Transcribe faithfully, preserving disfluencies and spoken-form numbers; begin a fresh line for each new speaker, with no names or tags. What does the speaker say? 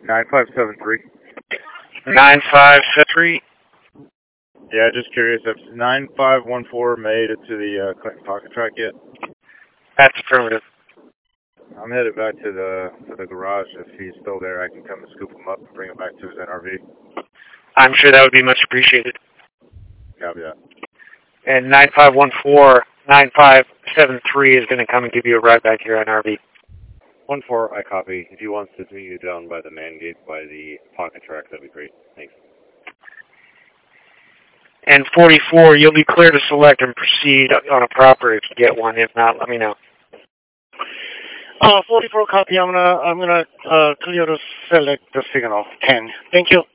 nine five seven three.
nine five seven three.
Yeah, just curious if nine five one four made it to the uh, Clinton Pocket Track yet.
That's affirmative.
I'm headed back to the to the garage. If he's still there, I can come and scoop him up and bring him back to his N R V.
I'm sure that would be much appreciated.
Copy that.
And nine five one four, nine five seven three is going to come and give you a ride back to your N R V.
one four, I copy. If he wants to meet you down by the man gate, by the pocket track, that'd be great. Thanks.
And forty-four, you'll be clear to select and proceed on a proper if you get one. If not, let me know.
Uh, forty-four copy. I'm gonna I'm gonna uh, clear to select the signal. ten. Thank you.